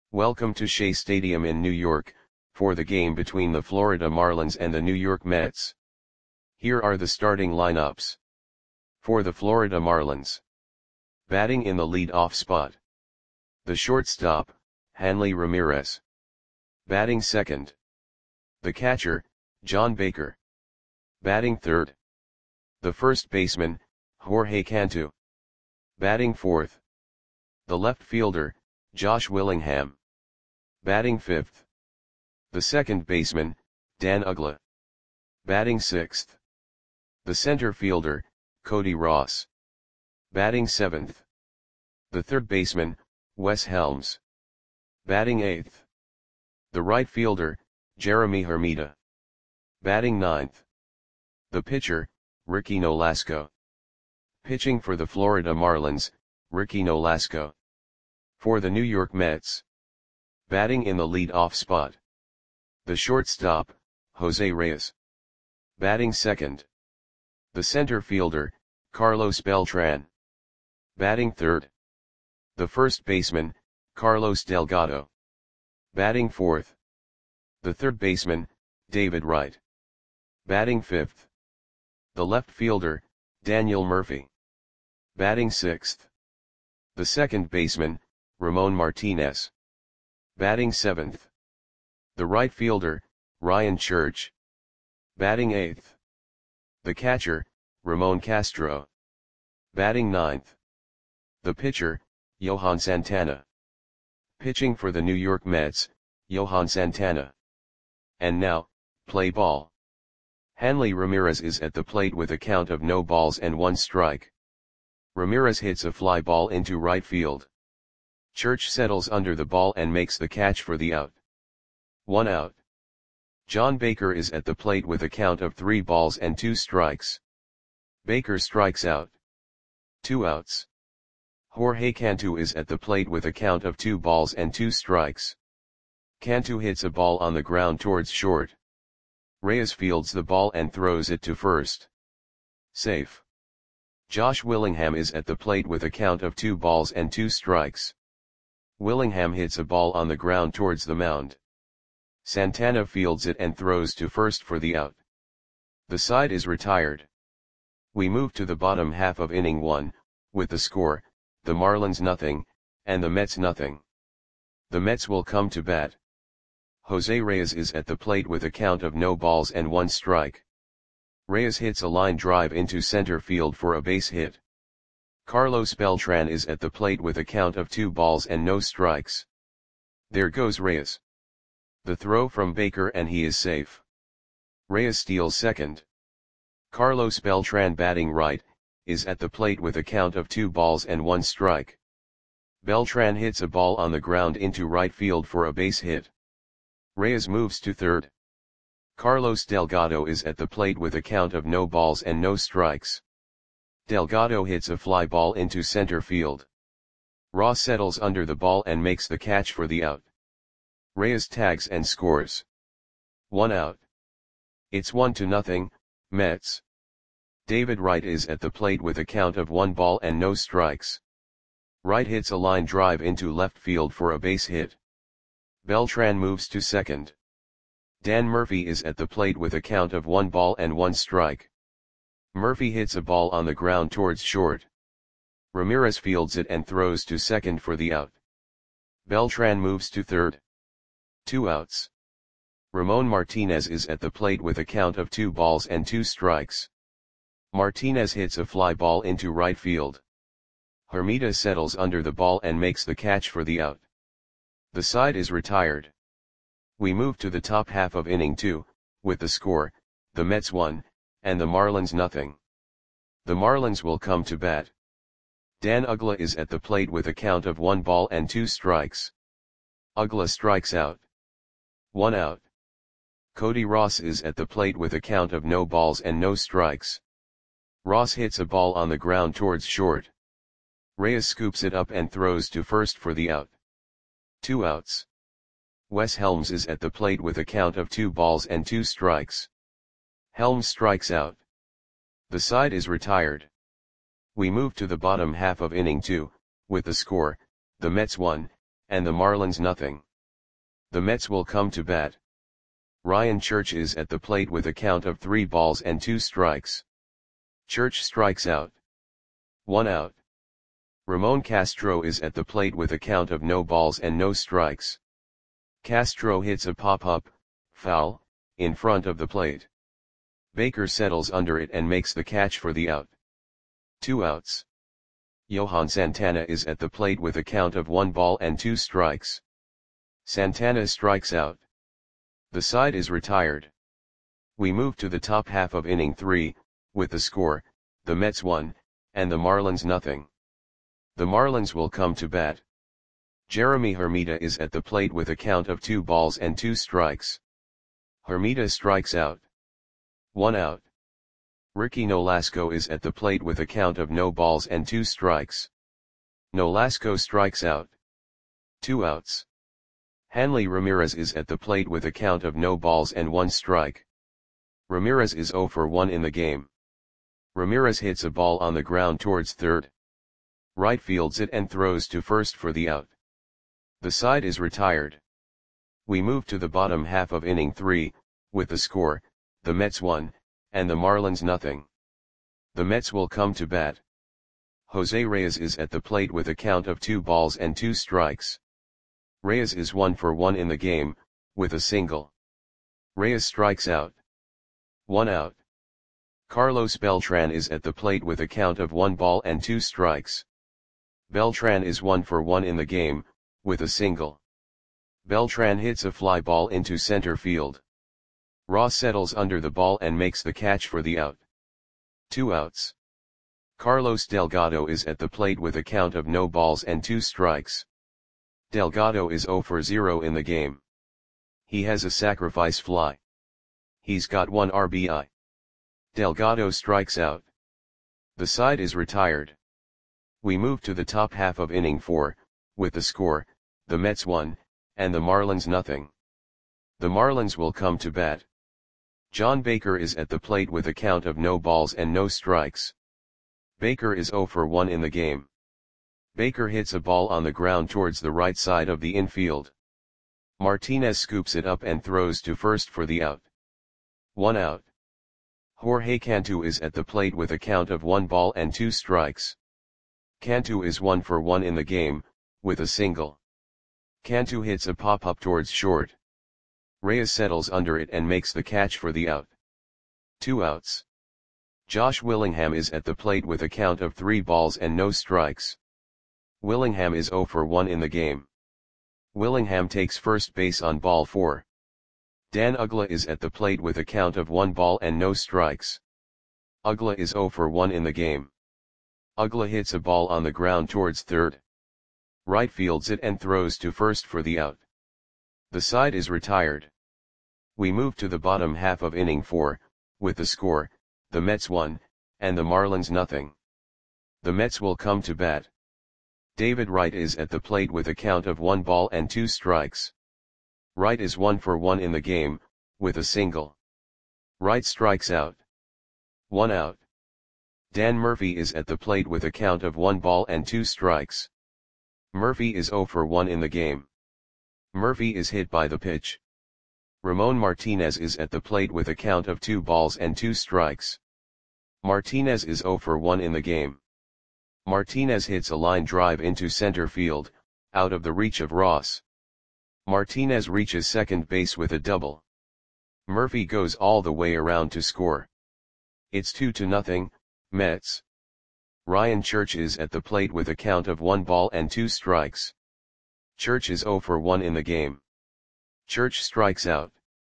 Welcome to Shea Stadium in New York, for the game between the Florida Marlins and the New York Mets. Here are the starting lineups. For the Florida Marlins. Batting in the lead-off spot. The shortstop, Hanley Ramirez. Batting second. The catcher, John Baker. Batting third. The first baseman, Jorge Cantu. Batting fourth. The left fielder, Josh Willingham. Batting fifth. The second baseman, Dan Uggla. Batting sixth. The center fielder, Cody Ross. Batting seventh. The third baseman, Wes Helms. Batting eighth. The right fielder, Jeremy Hermida. Batting ninth. The pitcher, Ricky Nolasco. Pitching for the Florida Marlins, Ricky Nolasco. For the New York Mets. Batting in the lead-off spot. The shortstop, Jose Reyes. Batting second. The center fielder, Carlos Beltran. Batting third. The first baseman, Carlos Delgado. Batting fourth. The third baseman, David Wright. Batting fifth. The left fielder, Daniel Murphy. Batting sixth. The second baseman, Ramon Martinez. Batting seventh. The right fielder, Ryan Church. Batting eighth. The catcher, Ramon Castro. Batting ninth. The pitcher, Johan Santana. Pitching for the New York Mets, Johan Santana. And now, play ball. Hanley Ramirez is at the plate with a count of no balls and 1 strike. Ramirez hits a fly ball into right field. Church settles under the ball and makes the catch for the out. 1 out. John Baker is at the plate with a count of 3 balls and 2 strikes. Baker strikes out. 2 outs. Jorge Cantu is at the plate with a count of 2 balls and 2 strikes. Cantu hits a ball on the ground towards short. Reyes fields the ball and throws it to first. Safe. Josh Willingham is at the plate with a count of 2 balls and 2 strikes. Willingham hits a ball on the ground towards the mound. Santana fields it and throws to first for the out. The side is retired. We move to the bottom half of inning 1, with the score, the Marlins nothing, and the Mets nothing. The Mets will come to bat. Jose Reyes is at the plate with a count of no balls and 1 strike. Reyes hits a line drive into center field for a base hit. Carlos Beltran is at the plate with a count of 2 balls and no strikes. There goes Reyes. The throw from Baker and he is safe. Reyes steals second. Carlos Beltran batting right, is at the plate with a count of 2 balls and 1 strike. Beltran hits a ball on the ground into right field for a base hit. Reyes moves to third. Carlos Delgado is at the plate with a count of no balls and no strikes. Delgado hits a fly ball into center field. Ross settles under the ball and makes the catch for the out. Reyes tags and scores. 1 out. It's 1-0, Mets. David Wright is at the plate with a count of 1 ball and no strikes. Wright hits a line drive into left field for a base hit. Beltran moves to second. Dan Murphy is at the plate with a count of 1 ball and 1 strike. Murphy hits a ball on the ground towards short. Ramirez fields it and throws to second for the out. Beltran moves to third. 2 outs. Ramon Martinez is at the plate with a count of 2 balls and 2 strikes. Martinez hits a fly ball into right field. Hermida settles under the ball and makes the catch for the out. The side is retired. We move to the top half of inning 2, with the score, the Mets 1, and the Marlins nothing. The Marlins will come to bat. Dan Uggla is at the plate with a count of 1 ball and 2 strikes. Uggla strikes out. 1 out. Cody Ross is at the plate with a count of no balls and no strikes. Ross hits a ball on the ground towards short. Reyes scoops it up and throws to first for the out. 2 outs. Wes Helms is at the plate with a count of 2 balls and 2 strikes. Helms strikes out. The side is retired. We move to the bottom half of inning 2, with the score, the Mets 1, and the Marlins nothing. The Mets will come to bat. Ryan Church is at the plate with a count of 3 balls and 2 strikes. Church strikes out. 1 out. Ramon Castro is at the plate with a count of no balls and no strikes. Castro hits a pop-up, foul, in front of the plate. Baker settles under it and makes the catch for the out. 2 outs. Johan Santana is at the plate with a count of 1 ball and 2 strikes. Santana strikes out. The side is retired. We move to the top half of inning 3, with the score, the Mets 1, and the Marlins nothing. The Marlins will come to bat. Jeremy Hermida is at the plate with a count of 2 balls and 2 strikes. Hermida strikes out. 1 out. Ricky Nolasco is at the plate with a count of no balls and 2 strikes. Nolasco strikes out. 2 outs. Hanley Ramirez is at the plate with a count of no balls and 1 strike. Ramirez is 0 for 1 in the game. Ramirez hits a ball on the ground towards third. Right fields it and throws to first for the out. The side is retired. We move to the bottom half of inning 3, with the score, the Mets 1, and the Marlins nothing. The Mets will come to bat. Jose Reyes is at the plate with a count of 2 balls and 2 strikes. Reyes is 1 for 1 in the game, with a single. Reyes strikes out. 1 out. Carlos Beltran is at the plate with a count of 1 ball and 2 strikes. Beltran is 1 for 1 in the game, with a single. Beltran hits a fly ball into center field. Ross settles under the ball and makes the catch for the out. 2 outs. Carlos Delgado is at the plate with a count of no balls and 2 strikes. Delgado is 0 for 0 in the game. He has a sacrifice fly. He's got 1 RBI. Delgado strikes out. The side is retired. We move to the top half of inning 4, with the score, the Mets 1, and the Marlins nothing. The Marlins will come to bat. John Baker is at the plate with a count of no balls and no strikes. Baker is 0 for 1 in the game. Baker hits a ball on the ground towards the right side of the infield. Martinez scoops it up and throws to first for the out. 1 out. Jorge Cantu is at the plate with a count of 1 ball and 2 strikes. Cantu is 1 for 1 in the game, with a single. Cantu hits a pop-up towards short. Reyes settles under it and makes the catch for the out. 2 outs. Josh Willingham is at the plate with a count of 3 balls and no strikes. Willingham is 0 for 1 in the game. Willingham takes first base on ball 4. Dan Uggla is at the plate with a count of 1 ball and no strikes. Uggla is 0 for 1 in the game. Uggla hits a ball on the ground towards third. Right fields it and throws to first for the out. The side is retired. We move to the bottom half of inning 4, with the score, the Mets 1, and the Marlins nothing. The Mets will come to bat. David Wright is at the plate with a count of 1 ball and 2 strikes. Wright is 1 for 1 in the game, with a single. Wright strikes out. 1 out. Dan Murphy is at the plate with a count of 1 ball and 2 strikes. Murphy is 0 for 1 in the game. Murphy is hit by the pitch. Ramon Martinez is at the plate with a count of 2 balls and 2 strikes. Martinez is 0 for 1 in the game. Martinez hits a line drive into center field, out of the reach of Ross. Martinez reaches second base with a double. Murphy goes all the way around to score. It's 2-0, Mets. Ryan Church is at the plate with a count of 1 ball and 2 strikes. Church is 0 for 1 in the game. Church strikes out.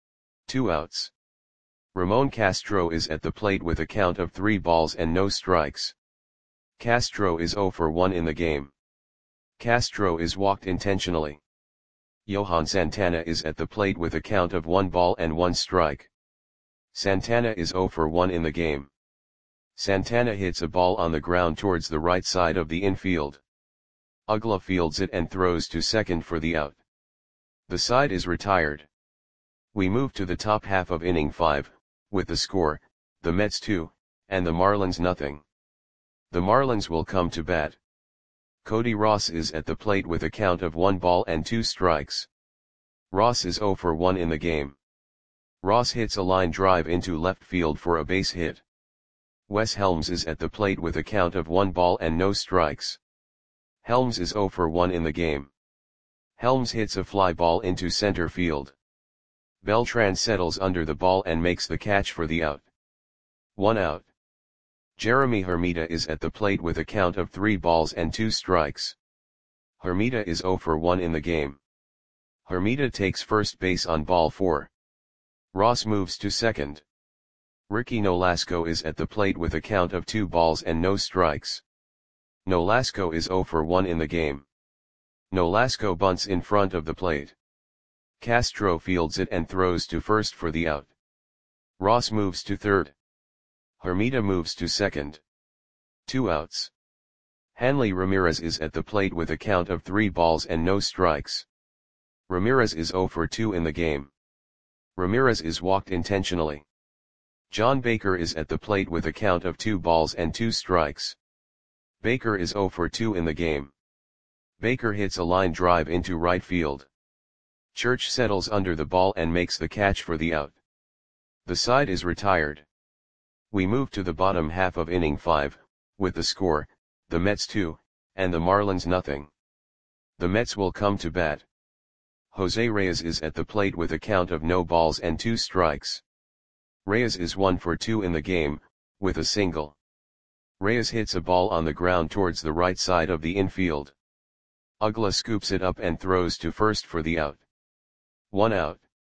2 outs. Ramon Castro is at the plate with a count of 3 balls and no strikes. Castro is 0 for 1 in the game. Castro is walked intentionally. Johan Santana is at the plate with a count of 1 ball and 1 strike. Santana is 0 for 1 in the game. Santana hits a ball on the ground towards the right side of the infield. Uggla fields it and throws to second for the out. The side is retired. We move to the top half of inning 5, with the score, the Mets 2, and the Marlins nothing. The Marlins will come to bat. Cody Ross is at the plate with a count of 1 ball and 2 strikes. Ross is 0 for 1 in the game. Ross hits a line drive into left field for a base hit. Wes Helms is at the plate with a count of 1 ball and no strikes. Helms is 0 for 1 in the game. Helms hits a fly ball into center field. Beltran settles under the ball and makes the catch for the out. 1 out. Jeremy Hermida is at the plate with a count of 3 balls and 2 strikes. Hermida is 0 for 1 in the game. Hermida takes first base on ball 4. Ross moves to second. Ricky Nolasco is at the plate with a count of 2 balls and no strikes. Nolasco is 0 for 1 in the game. Nolasco bunts in front of the plate. Castro fields it and throws to first for the out. Ross moves to third. Hermida moves to second. 2 outs. Hanley Ramirez is at the plate with a count of 3 balls and no strikes. Ramirez is 0 for 2 in the game. Ramirez is walked intentionally. John Baker is at the plate with a count of 2 balls and 2 strikes. Baker is 0 for 2 in the game. Baker hits a line drive into right field. Church settles under the ball and makes the catch for the out. The side is retired. We move to the bottom half of inning 5, with the score, the Mets 2, and the Marlins nothing. The Mets will come to bat. Jose Reyes is at the plate with a count of no balls and 2 strikes. Reyes is 1 for 2 in the game, with a single. Reyes hits a ball on the ground towards the right side of the infield. Uggla scoops it up and throws to first for the out. 1 out.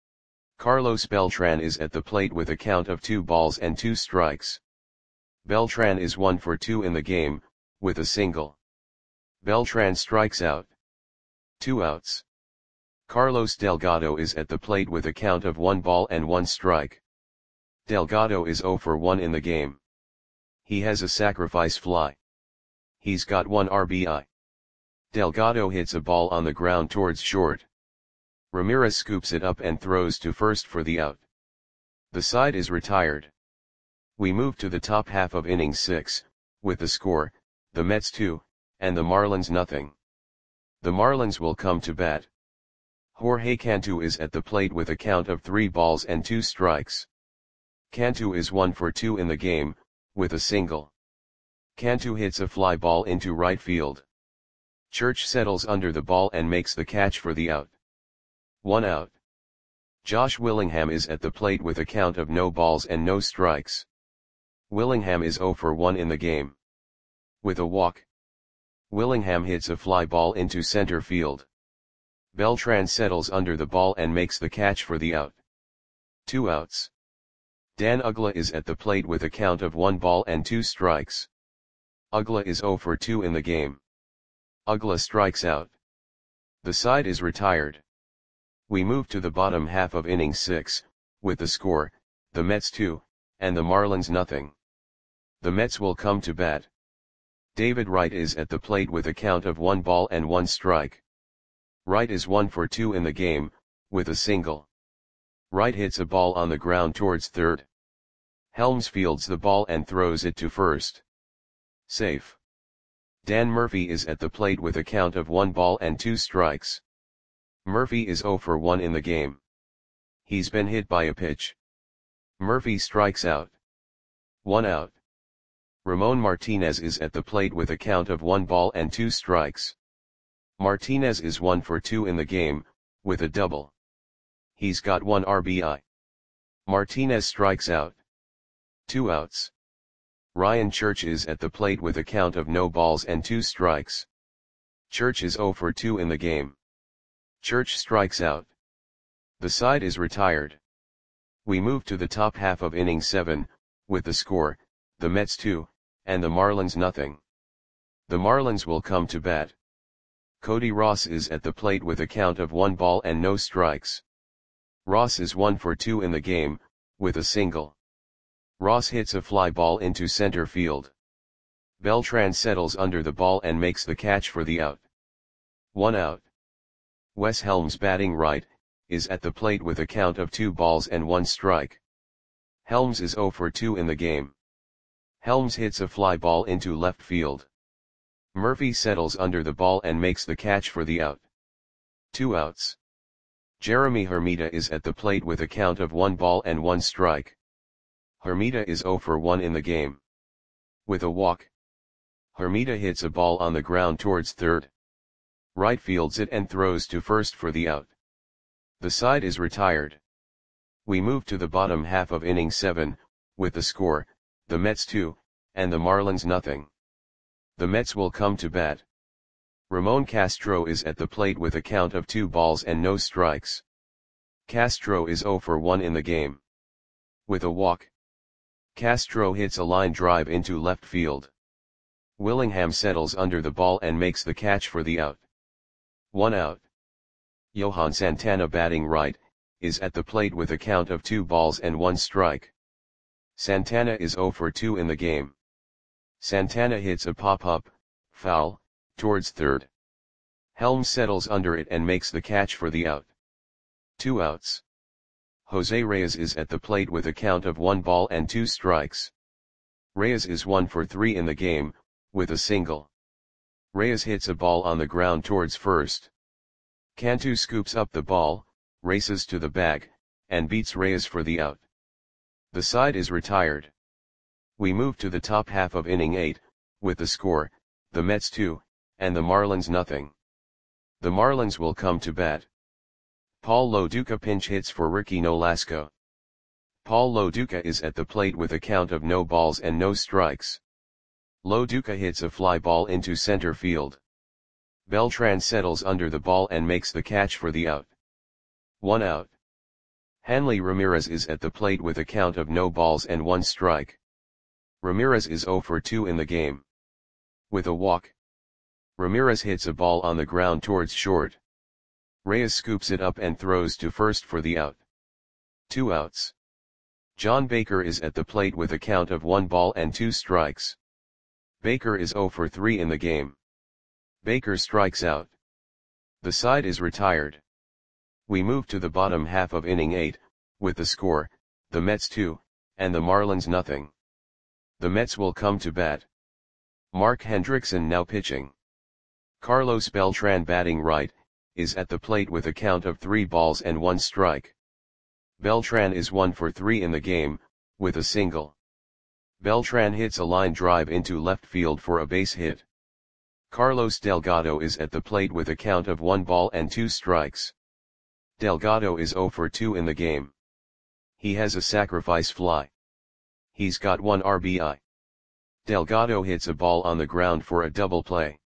Carlos Beltran is at the plate with a count of 2 balls and 2 strikes. Beltran is 1 for 2 in the game, with a single. Beltran strikes out. 2 outs. Carlos Delgado is at the plate with a count of 1 ball and 1 strike. Delgado is 0 for 1 in the game. He has a sacrifice fly. He's got 1 RBI. Delgado hits a ball on the ground towards short. Ramirez scoops it up and throws to first for the out. The side is retired. We move to the top half of inning 6, with the score, the Mets 2, and the Marlins nothing. The Marlins will come to bat. Jorge Cantu is at the plate with a count of 3 balls and 2 strikes. Cantu is 1 for 2 in the game, with a single. Cantu hits a fly ball into right field. Church settles under the ball and makes the catch for the out. 1 out. Josh Willingham is at the plate with a count of no balls and no strikes. Willingham is 0 for 1 in the game. With a walk. Willingham hits a fly ball into center field. Beltran settles under the ball and makes the catch for the out. 2 outs. Dan Uggla is at the plate with a count of 1 ball and 2 strikes. Uggla is 0 for 2 in the game. Uggla strikes out. The side is retired. We move to the bottom half of inning 6, with the score, the Mets 2, and the Marlins nothing. The Mets will come to bat. David Wright is at the plate with a count of 1 ball and 1 strike. Wright is 1 for 2 in the game, with a single. Wright hits a ball on the ground towards third. Helms fields the ball and throws it to first. Safe. Dan Murphy is at the plate with a count of 1 ball and 2 strikes. Murphy is 0 for 1 in the game. He's been hit by a pitch. Murphy strikes out. 1 out. Ramon Martinez is at the plate with a count of 1 ball and 2 strikes. Martinez is 1 for 2 in the game, with a double. He's got 1 RBI. Martinez strikes out. 2 outs. Ryan Church is at the plate with a count of no balls and 2 strikes. Church is 0 for 2 in the game. Church strikes out. The side is retired. We move to the top half of inning 7, with the score, the Mets 2, and the Marlins nothing. The Marlins will come to bat. Cody Ross is at the plate with a count of 1 ball and no strikes. Ross is 1 for 2 in the game, with a single. Ross hits a fly ball into center field. Beltran settles under the ball and makes the catch for the out. 1 out. Wes Helms, batting right, is at the plate with a count of 2 balls and 1 strike. Helms is 0 for 2 in the game. Helms hits a fly ball into left field. Murphy settles under the ball and makes the catch for the out. 2 outs. Jeremy Hermida is at the plate with a count of 1 ball and 1 strike. Hermida is 0 for 1 in the game. With a walk, Hermida hits a ball on the ground towards third. Right fields it and throws to first for the out. The side is retired. We move to the bottom half of inning 7, with the score, the Mets 2, and the Marlins nothing. The Mets will come to bat. Ramon Castro is at the plate with a count of 2 balls and no strikes. Castro is 0 for 1 in the game. With a walk, Castro hits a line drive into left field. Willingham settles under the ball and makes the catch for the out. 1 out. Johan Santana, batting right, is at the plate with a count of 2 balls and 1 strike. Santana is 0 for 2 in the game. Santana hits a pop-up, foul, towards third. Helms settles under it and makes the catch for the out. 2 outs. Jose Reyes is at the plate with a count of 1 ball and 2 strikes. Reyes is 1 for 3 in the game, with a single. Reyes hits a ball on the ground towards first. Cantu scoops up the ball, races to the bag, and beats Reyes for the out. The side is retired. We move to the top half of inning 8, with the score, the Mets 2, and the Marlins nothing. The Marlins will come to bat. Paul Lo Duca pinch hits for Ricky Nolasco. Paul Lo Duca is at the plate with a count of no balls and no strikes. Lo Duca hits a fly ball into center field. Beltran settles under the ball and makes the catch for the out. 1 out. Hanley Ramirez is at the plate with a count of no balls and 1 strike. Ramirez is 0 for 2 in the game. With a walk, Ramirez hits a ball on the ground towards short. Reyes scoops it up and throws to first for the out. 2 outs. John Baker is at the plate with a count of 1 ball and 2 strikes. Baker is 0 for 3 in the game. Baker strikes out. The side is retired. We move to the bottom half of inning 8, with the score, the Mets 2, and the Marlins nothing. The Mets will come to bat. Mark Hendrickson now pitching. Carlos Beltran, batting right, is at the plate with a count of 3 balls and 1 strike. Beltran is 1 for 3 in the game, with a single. Beltran hits a line drive into left field for a base hit. Carlos Delgado is at the plate with a count of 1 ball and 2 strikes. Delgado is 0 for 2 in the game. He has a sacrifice fly. He's got 1 RBI. Delgado hits a ball on the ground for a double play.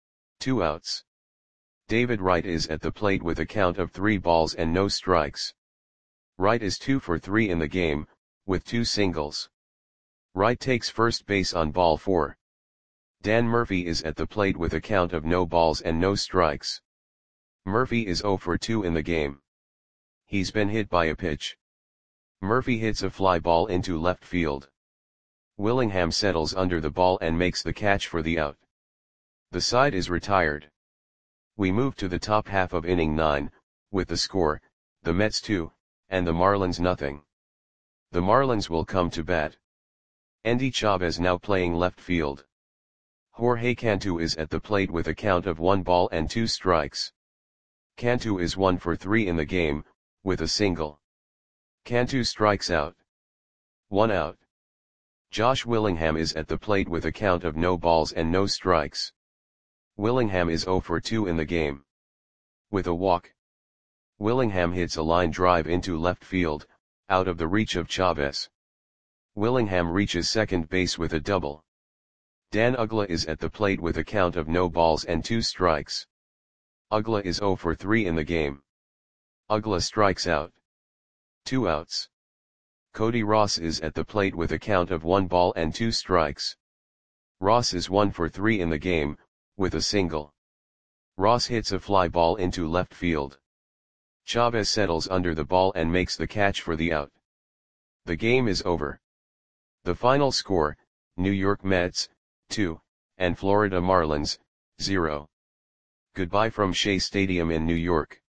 2 outs. David Wright is at the plate with a count of 3 balls and no strikes. Wright is 2 for 3 in the game, with 2 singles. Wright takes first base on ball 4. Dan Murphy is at the plate with a count of no balls and no strikes. Murphy is 0 for 2 in the game. He's been hit by a pitch. Murphy hits a fly ball into left field. Willingham settles under the ball and makes the catch for the out. The side is retired. We move to the top half of inning 9, with the score, the Mets 2, and the Marlins nothing. The Marlins will come to bat. Endy Chavez now playing left field. Jorge Cantu is at the plate with a count of 1 ball and 2 strikes. Cantu is 1 for 3 in the game, with a single. Cantu strikes out. 1 out. Josh Willingham is at the plate with a count of no balls and no strikes. Willingham is 0 for 2 in the game. With a walk, Willingham hits a line drive into left field, out of the reach of Chavez. Willingham reaches second base with a double. Dan Uggla is at the plate with a count of no balls and 2 strikes. Uggla is 0 for 3 in the game. Uggla strikes out. 2 outs. Cody Ross is at the plate with a count of 1 ball and 2 strikes. Ross is 1 for 3 in the game, with a single. Ross hits a fly ball into left field. Chavez settles under the ball and makes the catch for the out. The game is over. The final score, New York Mets, 2, and Florida Marlins, 0. Goodbye from Shea Stadium in New York.